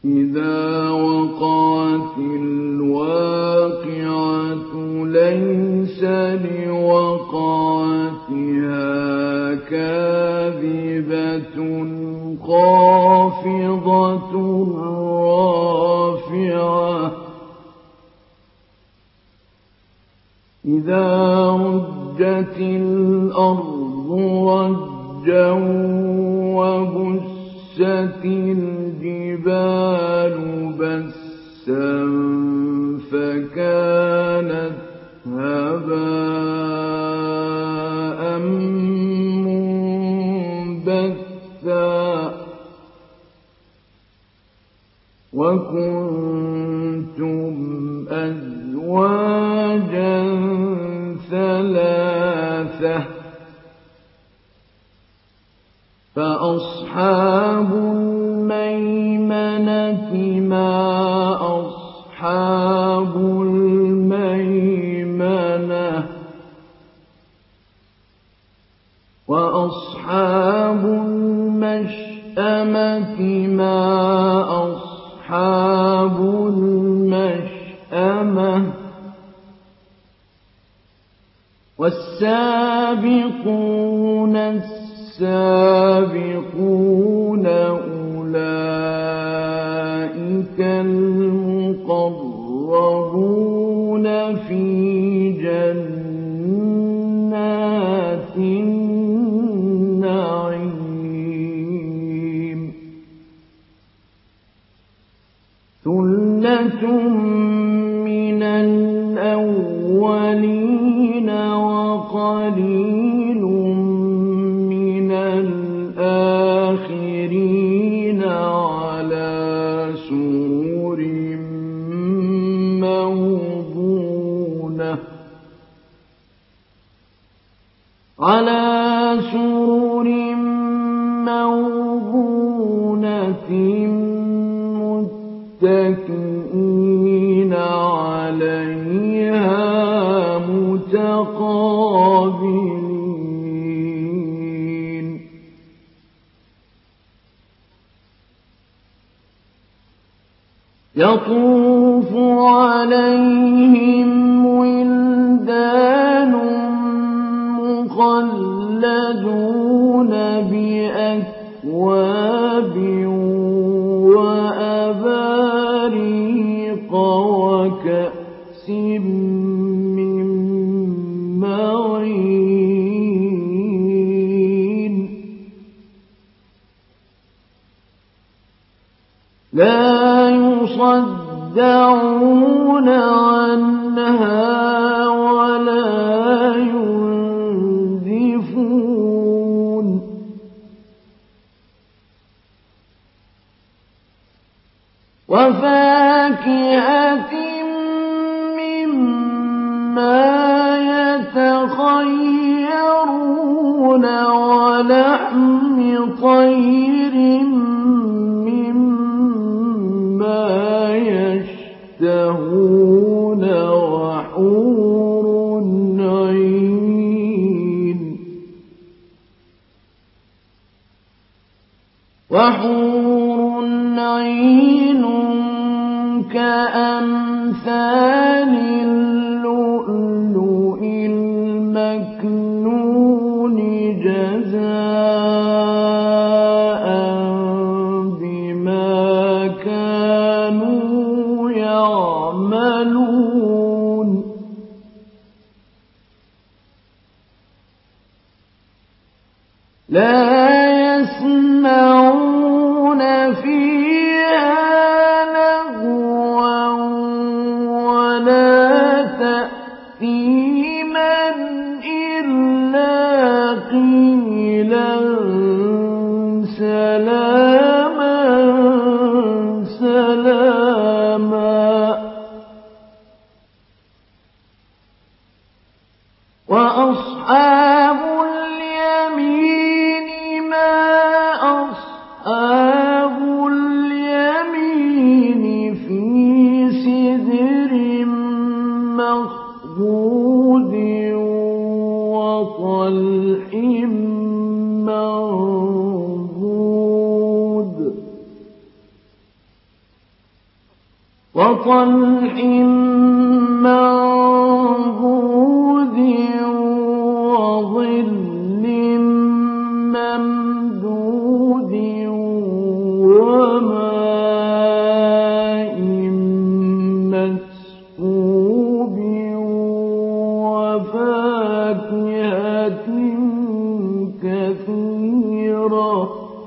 إذا وقعت الواقعة ليس لوقعتها كاذبة خافضة رافعة إذا رجت الأرض رجا وبست الجبال بسا فكانت هباء منبثا وكنتم أزواجا ثلاثة فأصحاب الميمنة ما أصحاب الميمنة وأصحاب المشأمة ما أصحاب المشأمة والسابقون السابقون أولئك المقربون في جنات النعيم ثلة من الأولين وقليل من الآخرين على سرر موضونة متكئين عليها متقابلين يطوف عليهم ولدان مخلدون بأكواب وأباريق وكأس من معين لا يصدعون عنها ولا ينزفون وفاكهة مما يتخيرون ولحم طير مما يشتهون وحور عين كأمثال اللؤلؤ المكنون جزاء بما كانوا يعملون لا يسمعون فيها لغوا ولا تأثيما إلا قيلا سلاما سلاما وأصحاب اليمين ما أصحاب اليمين وطلح منضود وظل ممدود وماء مسكوب وفاكهة كثيرة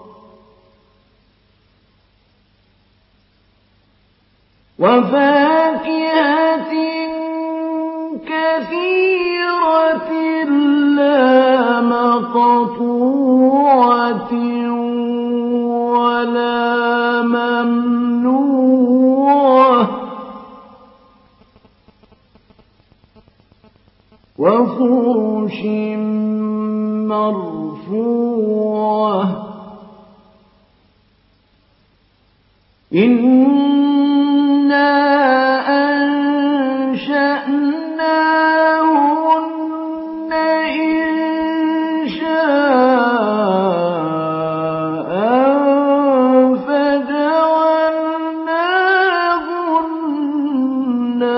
لا مقطوعة ولا ممنوعة وفرش مرفوعة إنا أنشأناهن إنشاء فجعلناهن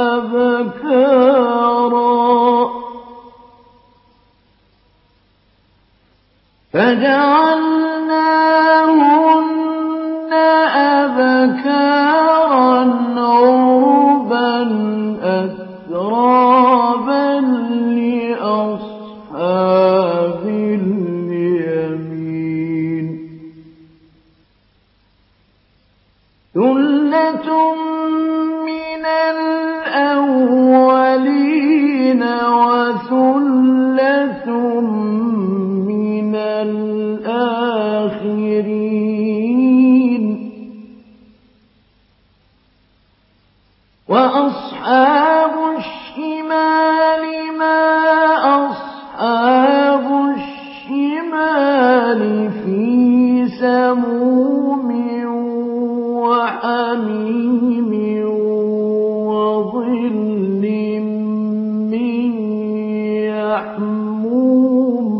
أبكارا عربا أترابا لأصحاب اليمين ثلة من الأولين وثلة من الآخرين وأصحاب الشمال ما أصحاب الشمال في سموم وحميم وظل من يحموم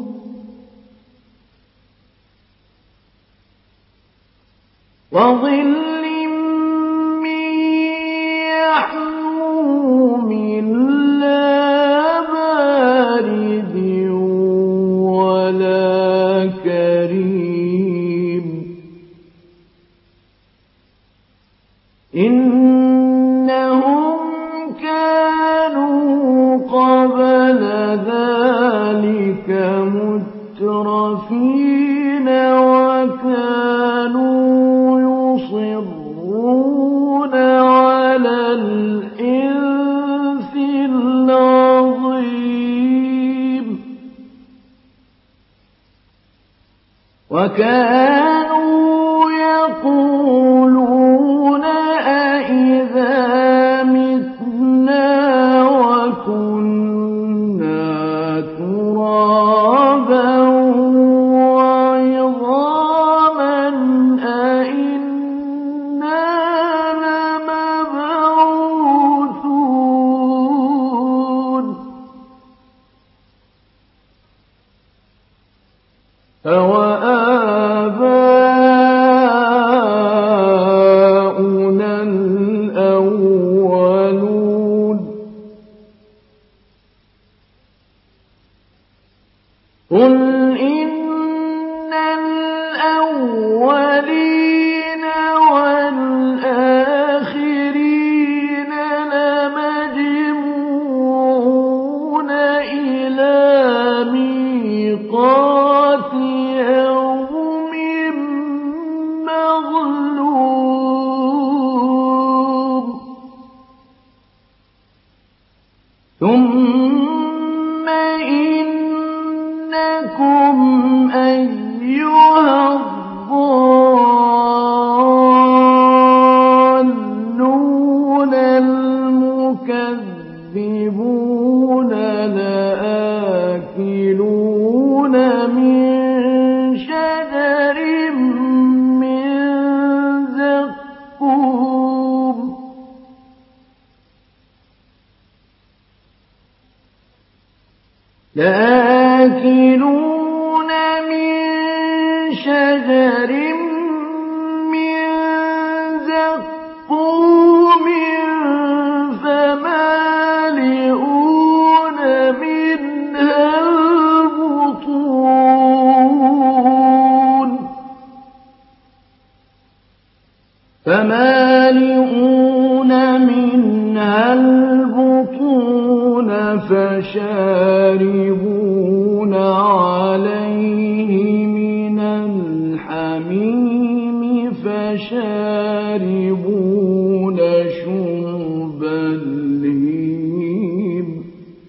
لا بارد ولا كريم إنهم كانوا قبل ذلك مترفين وكانوا يصرون على الحنث العظيم وكانوا يقولون أئذا متنا وكنا ترابا وعظاما أئنا لمبعوثون أَوَآبَاؤُنَا الْأَوَّلُونَ قُلْ إِنَّ الْأَوَّلِينَ وَالْآخِرِينَ لَمَجْمُوعُونَ إِلَىٰ مِيقَاتِ يَوْمٍ مَّعْلُومٍ ثُمَّ إِنَّكُمْ أَيُّهَا الضَّالُّونَ المكذبون لآكلون من شجر من زقوم فمالئون منها البطون فشاربون عليه من الحميم فشاربون شرب الهيم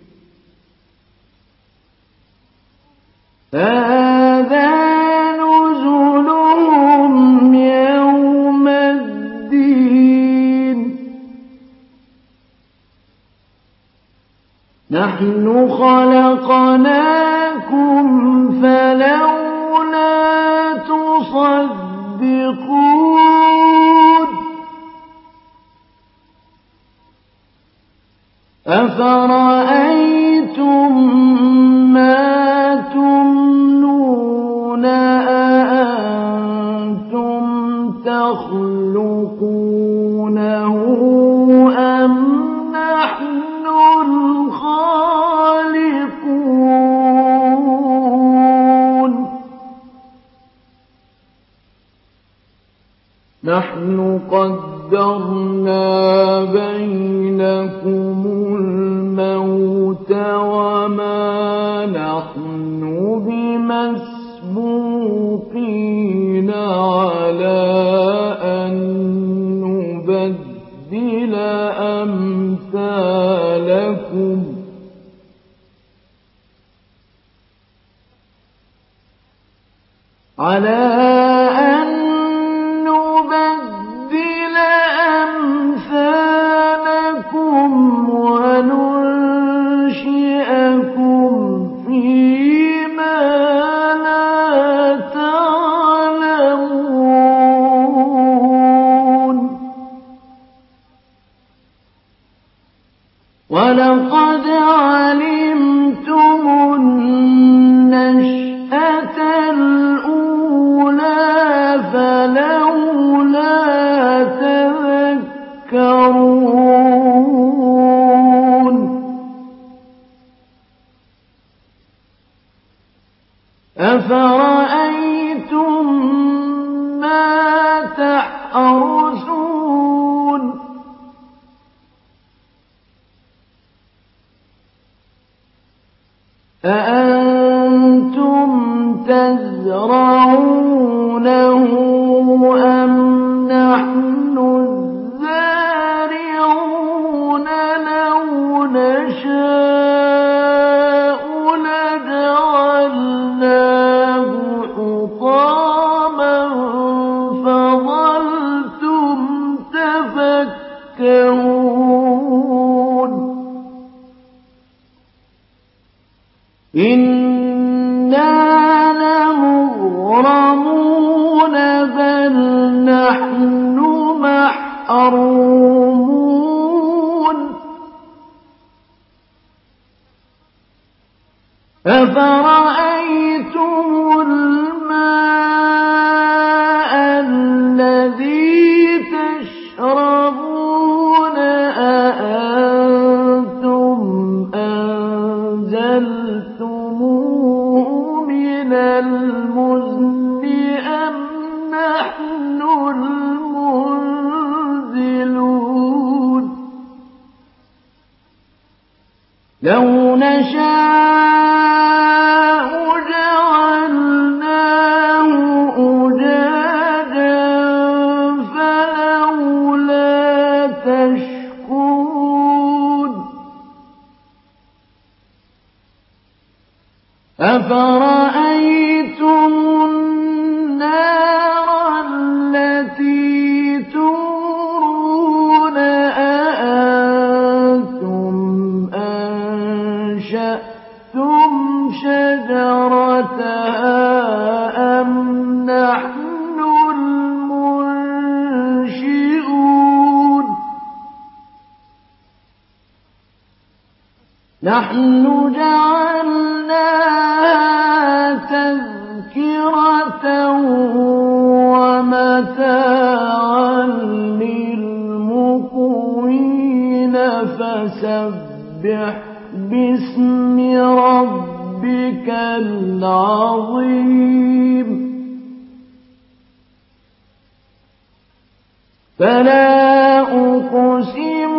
هذا نزلهم يوم الدين نحن خلقناكم فلولا تصدقون أفرأيتم ما تمنون أأنتم تخلقونه أم نحن الخالقون نحن قدرنا بينكم الموت وما نحن بمسبوقين على أن نبدل أمثالكم على أن نبدل أمثالكم وننشئكم فيما لا تعلمون ولقد علمتم النشأة الأولى فلولا تذكرون أفرأيتم ما تحرثون أأنتم تزرعونه أم نحن الزارعون لو نشاء لجعلناه حطاما فظلتم تفكهون إنا لمغرمون بل نحن محرومون أفرأيتم الماء الذي تشربون أأنتم أنزلتموه من المزن أم نحن المنزلون لو نشاء جعلناه أجاجا فلولا تشكرون أفرأيتم النار التي تورون أأنتم أنشأتم شجرتها أم نحن المنشئون نحن جعلناها تذكرة ومتاعا للمقوين فسبح باسم ربك العظيم فلا أقسم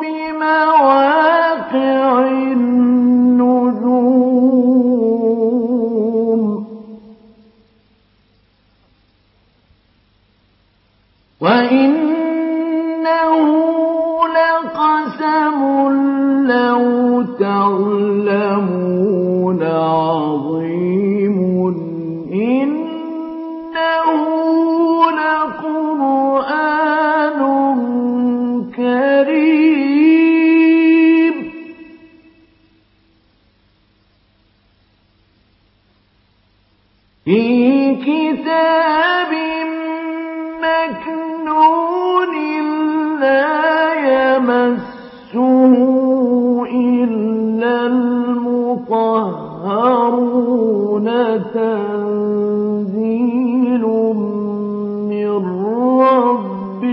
بمواقع النجوم وإنه لقسم لو تعلمون عظيم إنه لقرآن كريم في كتاب مكنون لا يمسه إلا المطهرون تنزيل من رب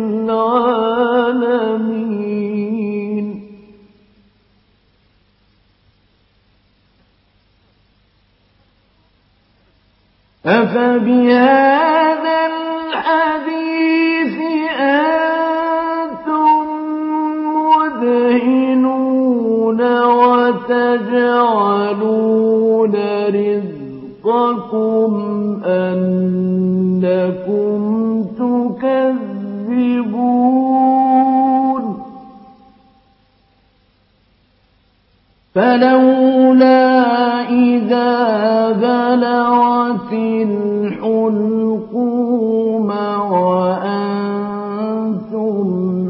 العالمين أفبهذا الحديث أنتم مدهنون وتجعلون رزقكم أنكم تكذبون فلولا إذا بلغت الحلقوم وأنتم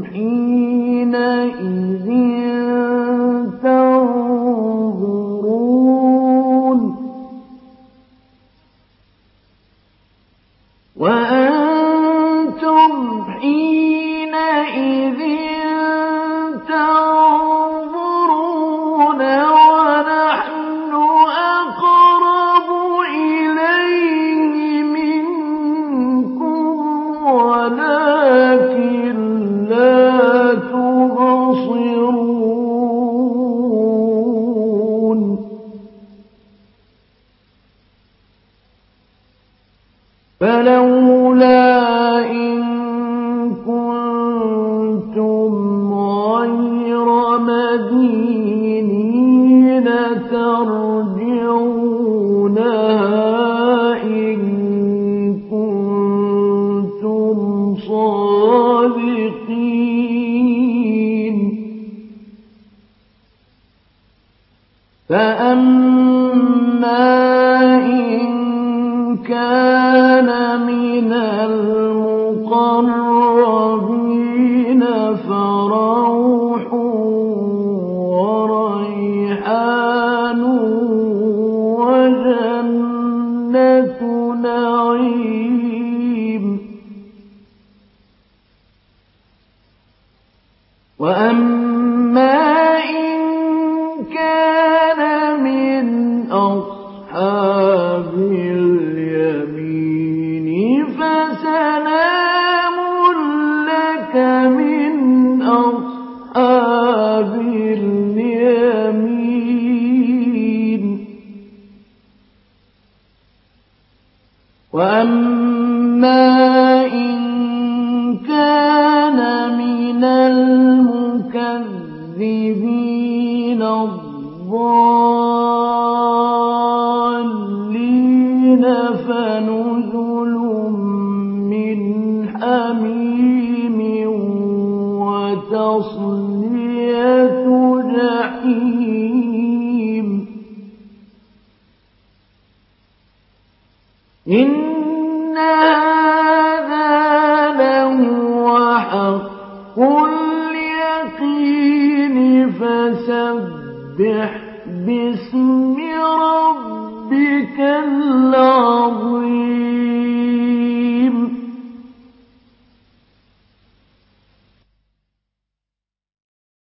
حينئذ تنظرون ونحن أقرب إليه منكم ولكن لا تبصرون فلولا إن كنتم غير مدينين ترجعونها إن كنتم صادقين فأما إن كان من المقربين فروح وريحان وجنة نعيم وأما إن كان من أصحاب اليمين فسلام لك من أصحاب اليمين وأما إن كان من المكذبين الضالين فنزل من حميم وتصلية جحيم إن هذا لهو حق اليقين فسبح باسم ربك العظيم